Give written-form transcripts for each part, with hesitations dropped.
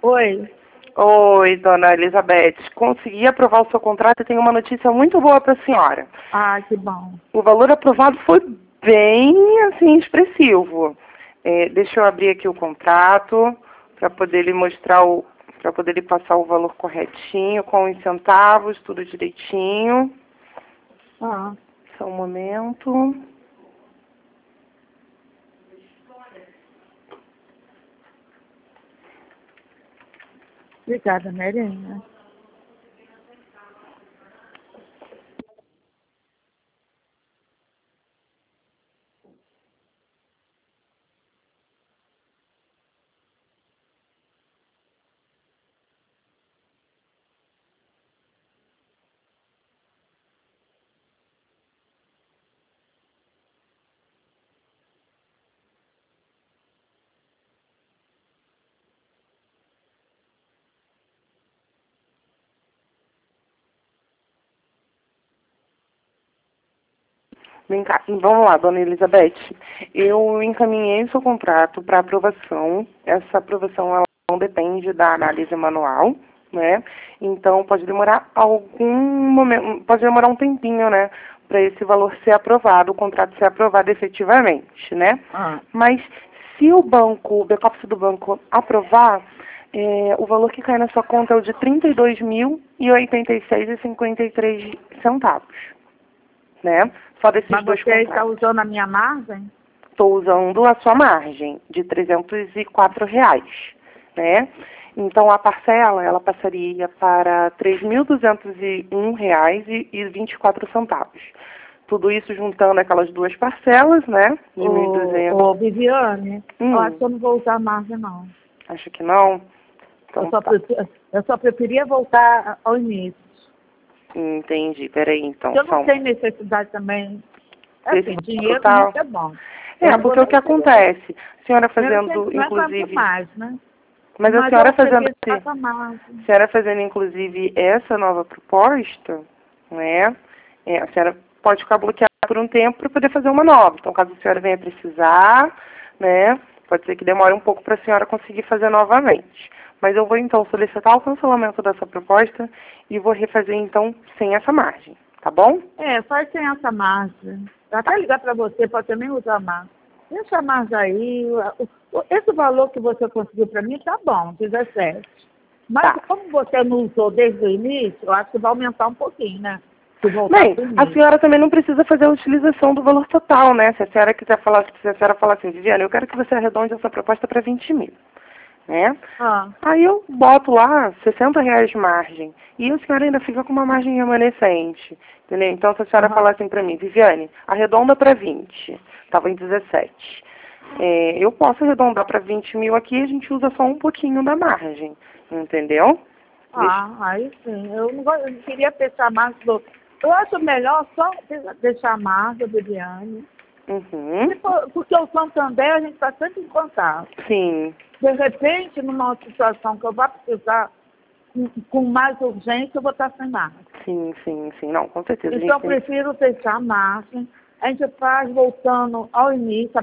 Oi. Oi, dona Elizabeth. Consegui aprovar o seu contrato e tenho uma notícia muito boa para a senhora. Ah, que bom. O valor aprovado foi bem, assim, expressivo. Deixa eu abrir aqui o contrato para poder lhe mostrar para poder lhe passar o valor corretinho, com os centavos, tudo direitinho. Ah, Só um momento. obrigada, Merinha. Vem cá, vamos lá, dona Elizabeth. Eu encaminhei o seu contrato para aprovação. Essa aprovação ela não depende da análise manual, né? Então pode demorar algum momento, pode demorar um tempinho, né? Para esse valor ser aprovado, o contrato ser aprovado efetivamente, né? Ah, Mas se o banco, o back-office do banco aprovar, o valor que cai na sua conta é o de R$ 32.086,53 né? Só desses mas dois você está contratos. usando a minha margem? Estou usando a sua margem de R$ 304, né? Então, a parcela, ela passaria para R$ 3.201,24. Tudo isso juntando aquelas duas parcelas, né? De 1.200. Ô, Viviane, eu acho que eu Hum, não vou usar a margem, não. acho que não? Eu Então, só, tá. eu só preferia voltar ao início. Entendi. Peraí, então. Eu Só não tenho necessidade também. desse Assim, dinheiro total. nunca é bom. Eu não vou Porque o nem que dizer. acontece? A senhora Primeiro, fazendo, não é quanto inclusive... mais, né? Mas a Mas eu senhora fazendo preferia essa margem. A senhora fazendo, inclusive, essa nova proposta, né? A senhora pode ficar bloqueada por um tempo para poder fazer uma nova. Então, caso a senhora venha precisar, né? Pode ser que demore um pouco para a senhora conseguir fazer novamente. Mas eu vou, então, solicitar o cancelamento dessa proposta e vou refazer, então, sem essa margem. Tá bom? Faz sem essa margem. Até ligar para você, pode também usar a margem. Deixa a margem aí. Esse valor que você conseguiu para mim tá bom, 17. Mas Tá. como você não usou desde o início, eu acho que vai aumentar um pouquinho, né? Se voltar Bem, para o a início. senhora também não precisa fazer a utilização do valor total, né? Se a senhora quiser falar, se a senhora falar assim, Viviane, eu quero que você arredonde essa proposta para 20 mil, né? Ah, Aí eu boto lá R$ 60 de margem. E a senhora ainda fica com uma margem remanescente. Entendeu? Então, se a senhora aham. falar assim para mim, Viviane, arredonda para 20. Estava em 17. Eu posso arredondar para 20 mil aqui e a gente usa só um pouquinho da margem. Entendeu? Deixa... Aí sim. Eu não queria fechar a margem do... Eu acho melhor só deixar a margem, Viviane. Uhum. Porque o Santander a gente está sempre em contato. Sim. De repente, numa situação que eu vá precisar com mais urgência, eu vou estar sem margem. Sim, sim, sim. Não, com certeza. A Então, gente eu tem... prefiro fechar a margem. A gente faz voltando ao início,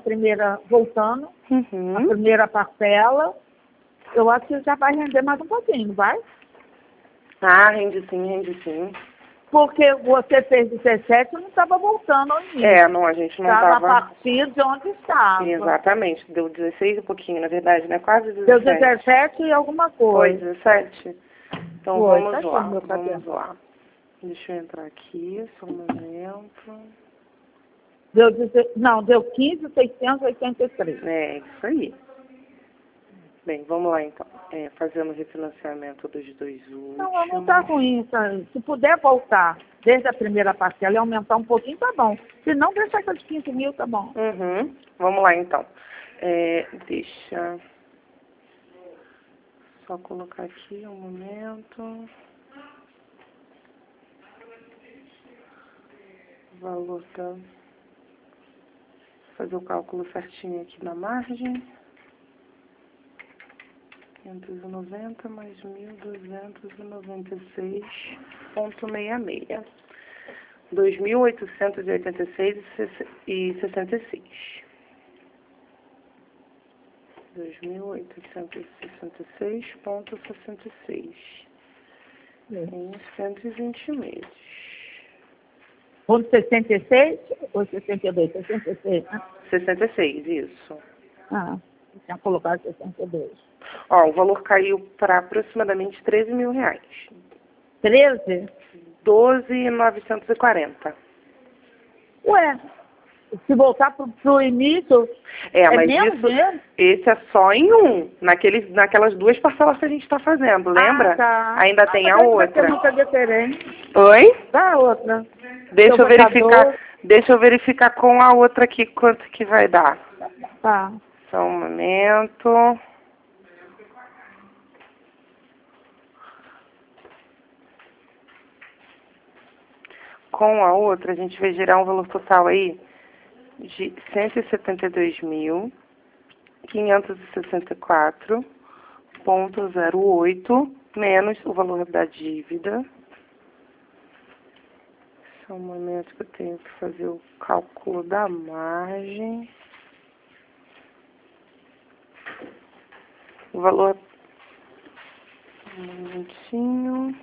a Uhum. primeira parcela. Eu acho que já vai render mais um pouquinho, vai? Ah, rende sim, rende sim. Porque você fez 17 e não estava voltando ao início. Não, a gente não Estava a estava... partir de onde estava. Exatamente. Deu 16 e pouquinho, na verdade, né? Quase Deu 17. 17 e alguma Foi coisa. 17? Então Foi, tá vamos aqui no lá, meu vamos caderno. lá. Deixa eu entrar aqui, só um momento. Deu 15.683. Isso aí. Bem, vamos lá então. Fazendo o refinanciamento dos dois Não está últimos. ruim isso aí. Se puder voltar desde a primeira parcela e aumentar um pouquinho, tá bom. Se não, deixar aqueles 15 mil, tá bom. Uhum. Vamos lá então. Deixa só colocar aqui um momento. Valor da... Fazer o cálculo certinho aqui na margem. 590 mais 1.296,66. 2.886,66. 2.866,66 em 120 meses. Ponto 66 ou 62? 66, né? 66, isso. Ah, eu tinha colocado 62. Ó, o valor caiu para aproximadamente R$ 13.000. 13? 12.940. Ué, se voltar pro início, Mas menos isso, dinheiro? esse é só em um, naquelas duas parcelas que a gente está fazendo, lembra? Ah, tá. Ainda tem a Mas vai outra. ter muita diferença. Oi? Dá a outra. Deixa Seu eu verificar, votador. deixa eu verificar com a outra aqui quanto que vai dar. Tá. Só um momento. Com a outra, a gente vai gerar um valor total aí de 172.564,08 menos o valor da dívida. Só um momento que eu tenho que fazer o cálculo da margem. O valor... Um momentinho.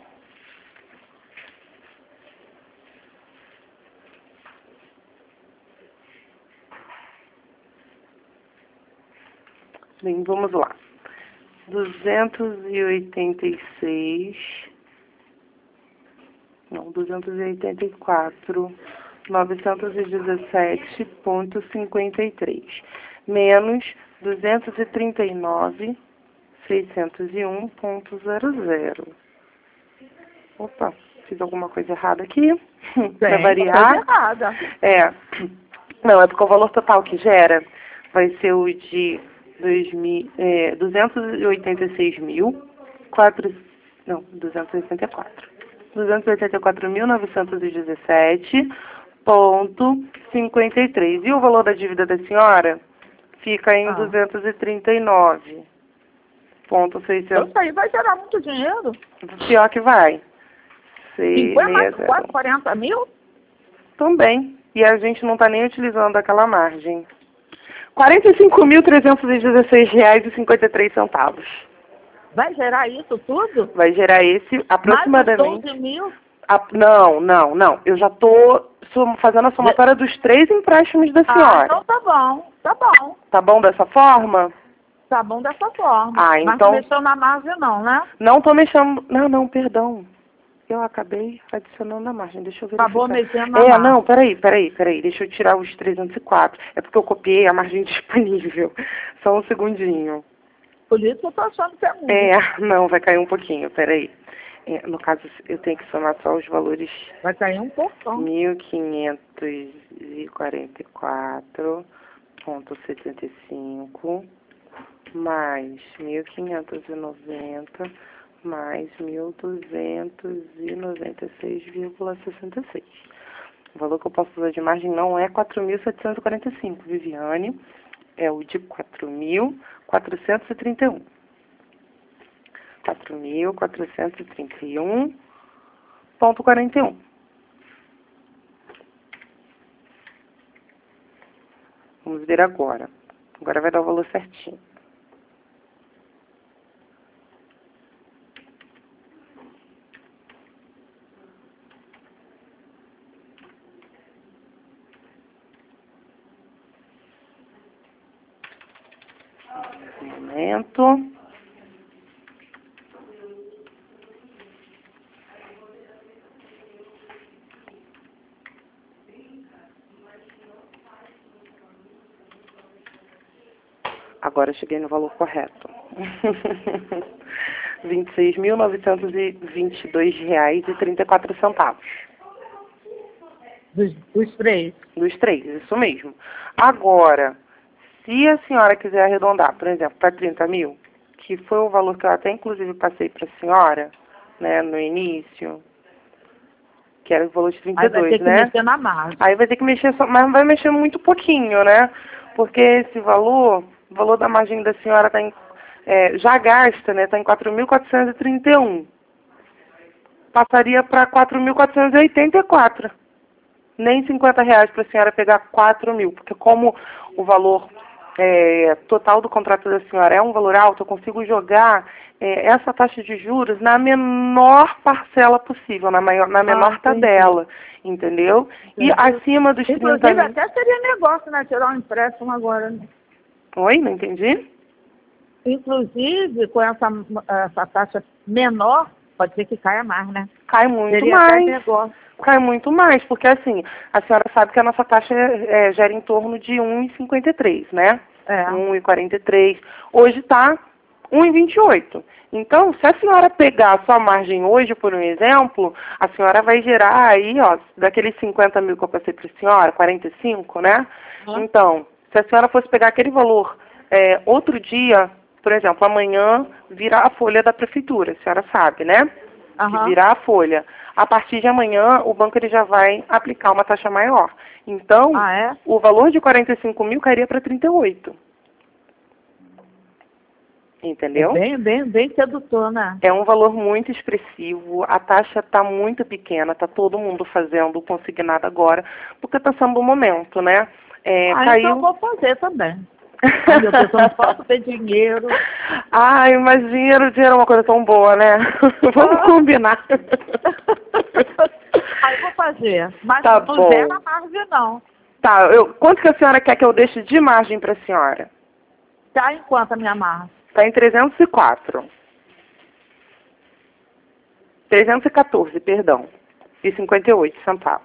Bem, vamos lá. 284.917,53 menos 239.601,00. Opa, fiz alguma coisa errada aqui? Para variar. Coisa errada. Não, é porque o valor total que gera vai ser o de 284.917,53. E o valor da dívida da senhora fica em 239,600. Então isso aí vai gerar muito dinheiro. Pior que vai. 40 mil? Também. E a gente não está nem utilizando aquela margem. R$ 45.316,53. Vai gerar isso tudo? Vai gerar esse aproximadamente. Mais de 12 mil? Não. Eu já estou fazendo a somatória dos 3 empréstimos da senhora. Então tá bom. Tá bom dessa forma? Tá bom dessa forma. Mas então... não mexeu na margem não, né? Não estou mexendo. Não, perdão. Eu acabei adicionando a margem. Deixa eu verificar. Acabou mexendo na margem. Não, peraí. Deixa eu tirar os 304. É porque eu copiei a margem disponível. Só um segundinho. Por isso eu tô achando que é muito. Não, vai cair um pouquinho, peraí. No caso, eu tenho que somar só os valores. Vai cair um pouquinho. 1.544,75 mais 1.590 mais 1.296,66. O valor que eu posso usar de margem não é 4.745, Viviane. É o de 4.431. 4.431,41. Vamos ver agora. Agora vai dar o valor certinho. Um momento. Agora eu cheguei no valor correto. R$ 26.922,34. Dos 3. Dos 3, isso mesmo. Agora, se a senhora quiser arredondar, por exemplo, para 30 mil, que foi o valor que eu até inclusive passei para a senhora, né, no início, que era o valor de 32, Aí vai ter que mexer na margem. Aí vai ter que mexer, mas não vai mexer muito pouquinho, né? Porque esse valor, o valor da margem da senhora está em, já gasta, né? Está em 4.431. Passaria para 4.484. Nem R$ 50 para a senhora pegar 4 mil, porque como o valor total do contrato da senhora é um valor alto, eu consigo jogar essa taxa de juros na menor parcela possível, na menor tabela, entendeu? E acima dos 30 Inclusive, mil... até seria negócio, né? Tirar um empréstimo agora, né? Oi, não entendi? Inclusive, com essa taxa menor, pode ser que caia mais, né? Cai muito Seria até mais. negócio. Cai muito mais, porque assim, a senhora sabe que a nossa taxa gera em torno de 1,53, né? 1,43. Hoje está 1,28. Então, se a senhora pegar a sua margem hoje, por um exemplo, a senhora vai gerar aí, ó, daqueles 50 mil que eu passei para a senhora, 45, né? Então, se a senhora fosse pegar aquele valor outro dia, por exemplo, amanhã virar a folha da prefeitura, a senhora sabe, né? Que virar a folha. A partir de amanhã, o banco ele já vai aplicar uma taxa maior. Então, o valor de 45 mil cairia para 38. Entendeu? Bem sedutor, né? É um valor muito expressivo, a taxa está muito pequena, está todo mundo fazendo consignado agora, porque está sendo o momento, né? Então eu vou fazer também. Meu Deus, eu não posso ter dinheiro. Ai, mas dinheiro é uma coisa tão boa, né? Vamos combinar. Aí eu vou fazer, mas tá não bom. zero a margem, não. Tá, quanto que a senhora quer que eu deixe de margem para a senhora? Tá em quanto a minha margem? Está em 304. 314, perdão. E 58 centavos.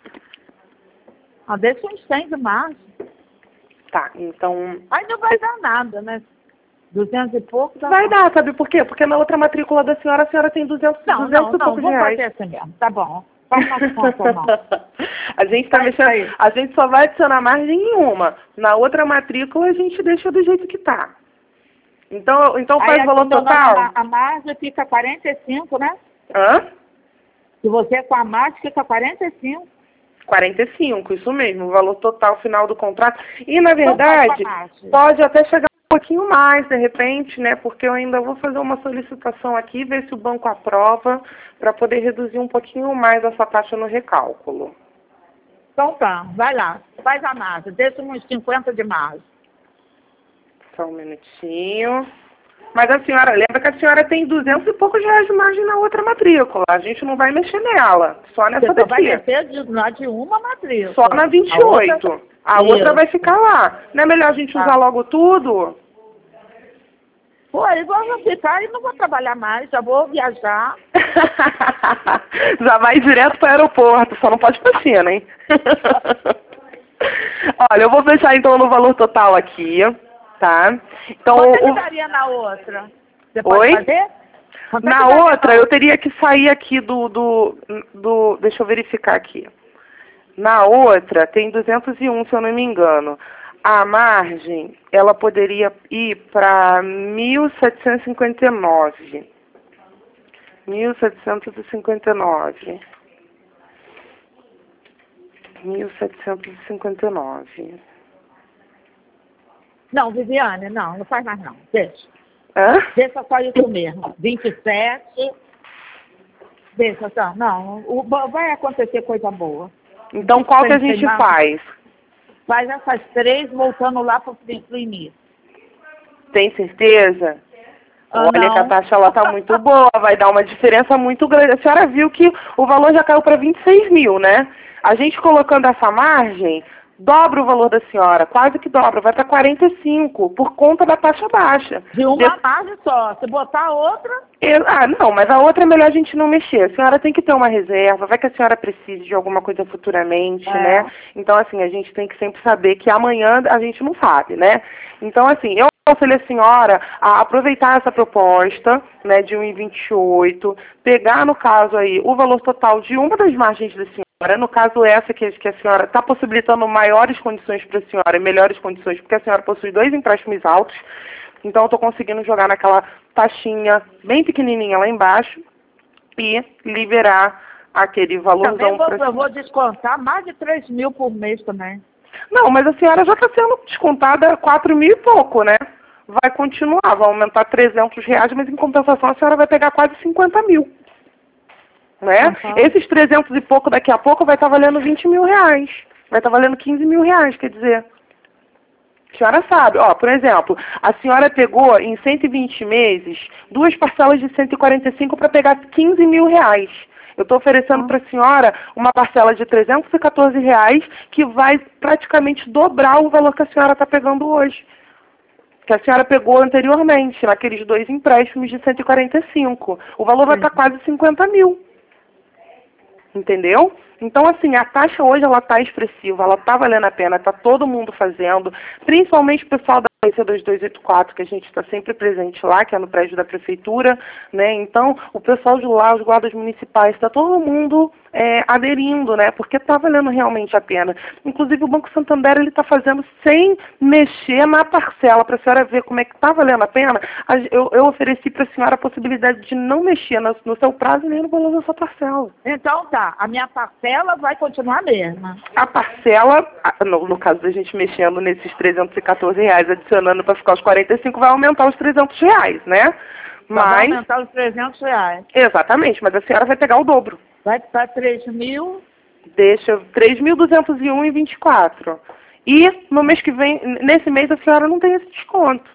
Deixa uns 100 de margem. Tá, então... Aí não vai dar nada, né? 200 e pouco dá. Vai dar, sabe por quê? Porque na outra matrícula da senhora, a senhora tem 200 e poucos vou reais. fazer assim mesmo. Tá bom. Faz mais conta, não. A gente tá mexendo... A gente só vai adicionar margem em uma. Na outra matrícula, a gente deixa do jeito que tá. Então faz o valor total? A margem fica 45, né? Hã? Se você com a margem, fica 45. 45, isso mesmo, o valor total final do contrato. E, na verdade, pode até chegar um pouquinho mais, de repente, né? Porque eu ainda vou fazer uma solicitação aqui, ver se o banco aprova, para poder reduzir um pouquinho mais essa taxa no recálculo. Então tá, vai lá, faz a margem, deixa uns 50 de margem. Só um minutinho. Mas a senhora, lembra que a senhora tem 200 e poucos reais de margem na outra matrícula. A gente não vai mexer nela, só nessa daqui. Você vai mexer de uma matrícula. Só na 28. A outra vai ficar lá. Não é melhor a gente usar logo tudo? Pô, aí vou ficar e não vou trabalhar mais, já vou viajar. Já vai direto para o aeroporto, só não pode ir pra China, hein? Olha, eu vou fechar então no valor total aqui. Tá? Então, quanto você daria na outra? Você pode fazer? Na outra, eu teria que sair aqui deixa eu verificar aqui. Na outra, tem 201, se eu não me engano. A margem, ela poderia ir para 1.759. 1.759. 1.759. Não, Viviane, não faz mais não. Deixa. Deixa só isso mesmo. 27. Deixa só. Não, vai acontecer coisa boa. Então qual que a gente faz? Faz essas 3 voltando lá pro início. Tem certeza? Olha que a taxa ela tá muito boa, vai dar uma diferença muito grande. A senhora viu que o valor já caiu para 26 mil, né? A gente colocando essa margem, dobra o valor da senhora, quase que dobra, vai para 45, por conta da taxa baixa. De uma margem só, se botar outra... não, mas a outra é melhor a gente não mexer. A senhora tem que ter uma reserva, vai que a senhora precise de alguma coisa futuramente, né? Então, assim, a gente tem que sempre saber que amanhã a gente não sabe, né? Então, assim, eu aconselho a senhora a aproveitar essa proposta, né, de 1,28, pegar, no caso aí, o valor total de uma das margens da senhora. No caso essa que a senhora está possibilitando maiores condições para a senhora, melhores condições, porque a senhora possui 2 empréstimos altos, então eu estou conseguindo jogar naquela taxinha bem pequenininha lá embaixo e liberar aquele valorzão. Eu vou descontar mais de 3 mil por mês também. Não, mas a senhora já está sendo descontada 4 mil e pouco, né? Vai continuar, vai aumentar 300 reais, mas em compensação a senhora vai pegar quase 50 mil. Né? Esses 300 e pouco daqui a pouco vai estar valendo 20 mil reais. Vai estar valendo 15 mil reais, quer dizer. A senhora sabe, ó, por exemplo, a senhora pegou em 120 meses 2 parcelas de 145 para pegar 15 mil reais. Eu estou oferecendo para a senhora uma parcela de 314 reais que vai praticamente dobrar o valor que a senhora está pegando hoje. Que a senhora pegou anteriormente, naqueles 2 empréstimos de 145. O valor vai estar quase 50 mil. Entendeu? Então, assim, a taxa hoje, ela está expressiva, ela está valendo a pena, está todo mundo fazendo, principalmente o pessoal da agência 2284, que a gente está sempre presente lá, que é no prédio da prefeitura, né? Então, o pessoal de lá, os guardas municipais, está todo mundo aderindo, né? Porque está valendo realmente a pena. Inclusive, o Banco Santander, ele está fazendo sem mexer na parcela, para a senhora ver como é que está valendo a pena. Eu ofereci para a senhora a possibilidade de não mexer no seu prazo nem no valor da sua parcela. Então tá, a minha parcela vai continuar a mesma. A parcela, no caso da gente mexendo nesses 314 reais, adicionando para ficar os 45, vai aumentar os 300 reais, né? Vai aumentar os 300 reais. Exatamente, mas a senhora vai pegar o dobro. Vai para 3 mil. Deixa 3.201,24. E no mês que vem, nesse mês, a senhora não tem esse desconto.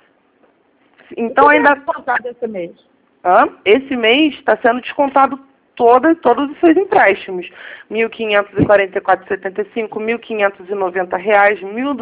Então ainda. Descontado esse mês? Esse mês está sendo descontado todos os seus empréstimos. R$ 1.544,75, R$ 1.590, R$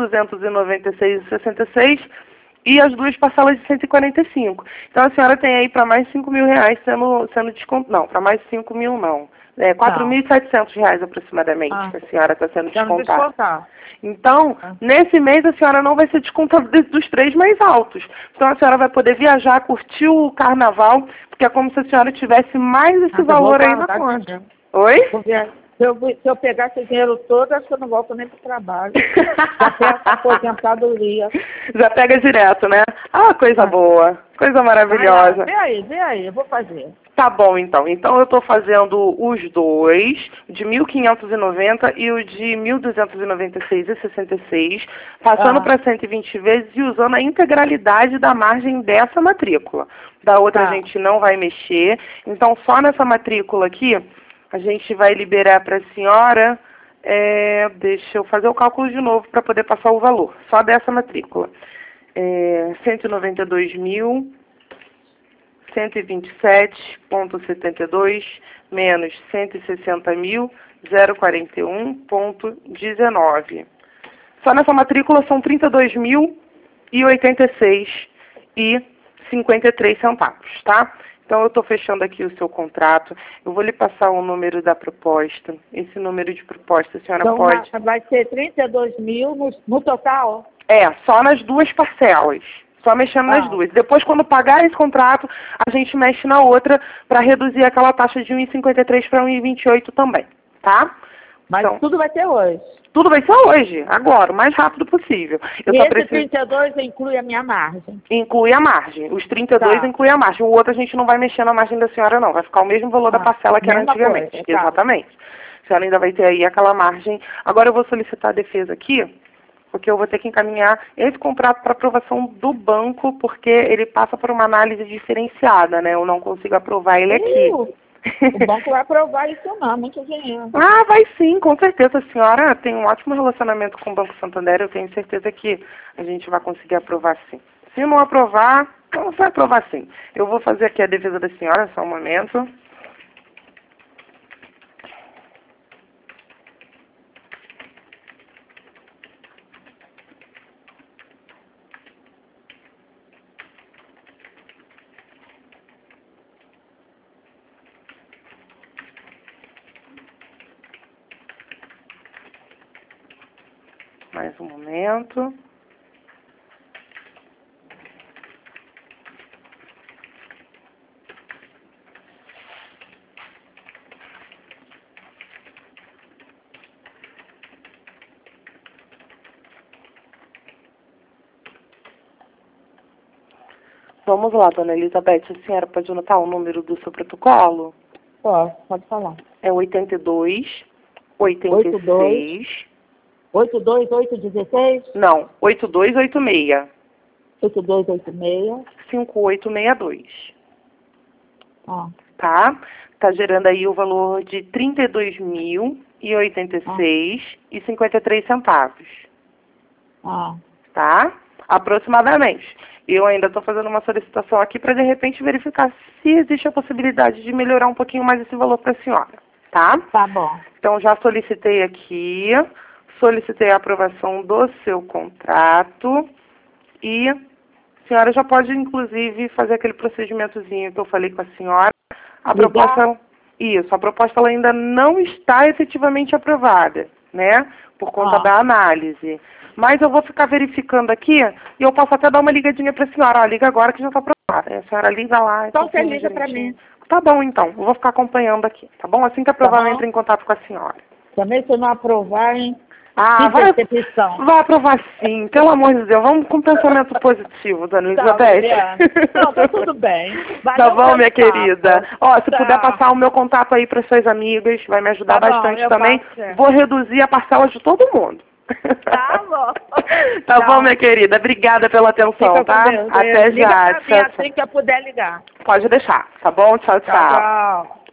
1.296,66 e as 2 parcelas de 145. Então a senhora tem aí para mais 5 mil reais sendo descontado. Não, para mais 5 mil não. R$ 4.700 aproximadamente que a senhora está sendo descontada. Então, nesse mês a senhora não vai ser descontada dos 3 mais altos. Então a senhora vai poder viajar, curtir o carnaval, porque é como se a senhora tivesse mais esse valor aí na conta. Oi? Porque se eu pegar esse dinheiro todo, acho que eu não volto nem para o trabalho. Já pego a aposentadoria. Já pega direto, né? Ah, coisa boa. Coisa maravilhosa. Vê aí, eu vou fazer. Tá bom, então. Então, eu estou fazendo os 2, de 1.590 e o de 1.296,66, passando para 120 vezes e usando a integralidade da margem dessa matrícula. Da outra a gente não vai mexer. Então, só nessa matrícula aqui, a gente vai liberar para a senhora, deixa eu fazer o cálculo de novo para poder passar o valor, só dessa matrícula. 192.127,72 menos 160.041,19. Só nessa matrícula são 32.086,53 centavos, tá? Então, eu estou fechando aqui o seu contrato. Eu vou lhe passar o número da proposta. Esse número de proposta, a senhora então, pode... vai ser 32 mil no total? Só nas 2 parcelas. Só mexendo nas 2. Depois, quando pagar esse contrato, a gente mexe na outra para reduzir aquela taxa de 1,53 para 1,28 também, tá? Mas então, tudo vai ser hoje? Tudo vai ser hoje, agora, o mais rápido possível. Esse 32 inclui a minha margem? Inclui a margem. Os 32 inclui a margem. O outro a gente não vai mexer na margem da senhora, não. Vai ficar o mesmo valor da parcela que era antigamente. Exatamente. A senhora ainda vai ter aí aquela margem. Agora eu vou solicitar a defesa aqui, porque eu vou ter que encaminhar esse contrato para aprovação do banco, porque ele passa por uma análise diferenciada, né? Eu não consigo aprovar ele aqui. O banco vai aprovar isso não, muito dinheiro. Vai sim, com certeza. A senhora tem um ótimo relacionamento com o Banco Santander, eu tenho certeza que a gente vai conseguir aprovar sim. Se não aprovar, não vai aprovar sim. Eu vou fazer aqui a defesa da senhora, só um momento. Mais um momento. Vamos lá, dona Elizabeth. A senhora pode anotar o número do seu protocolo? Pode falar. É 82, 86... 82816? Não, 8286. 8286. 5862. Tá? Tá gerando aí o valor de R$ 32.086,53 centavos. tá? Aproximadamente. Eu ainda estou fazendo uma solicitação aqui para, de repente, verificar se existe a possibilidade de melhorar um pouquinho mais esse valor para a senhora, tá? Tá bom. Então, já solicitei aqui, solicitei a aprovação do seu contrato e a senhora já pode, inclusive, fazer aquele procedimentozinho que eu falei com a senhora. A proposta, isso, a proposta ela ainda não está efetivamente aprovada, né? Por conta da análise. Mas eu vou ficar verificando aqui e eu posso até dar uma ligadinha para a senhora. Ó, liga agora que já está aprovada. A senhora liga lá. Então você liga para mim. Tá bom, então. Eu vou ficar acompanhando aqui, tá bom? Assim que aprovar, eu entro em contato com a senhora. Também se não aprovar, hein? Ah, vai aprovar sim, pelo amor de Deus. Vamos com pensamento positivo, dona Elizabeth. Não, tá tudo bem. Tá bom, minha querida. Ó, se puder passar o meu contato aí para suas amigas, vai me ajudar bastante também. Vou reduzir a parcela de todo mundo. Tá bom. Tá bom, minha querida. Obrigada pela atenção, tá? Até já. Liga pra mim assim que eu puder ligar. Pode deixar, tá bom? Tchau, tchau. Tchau.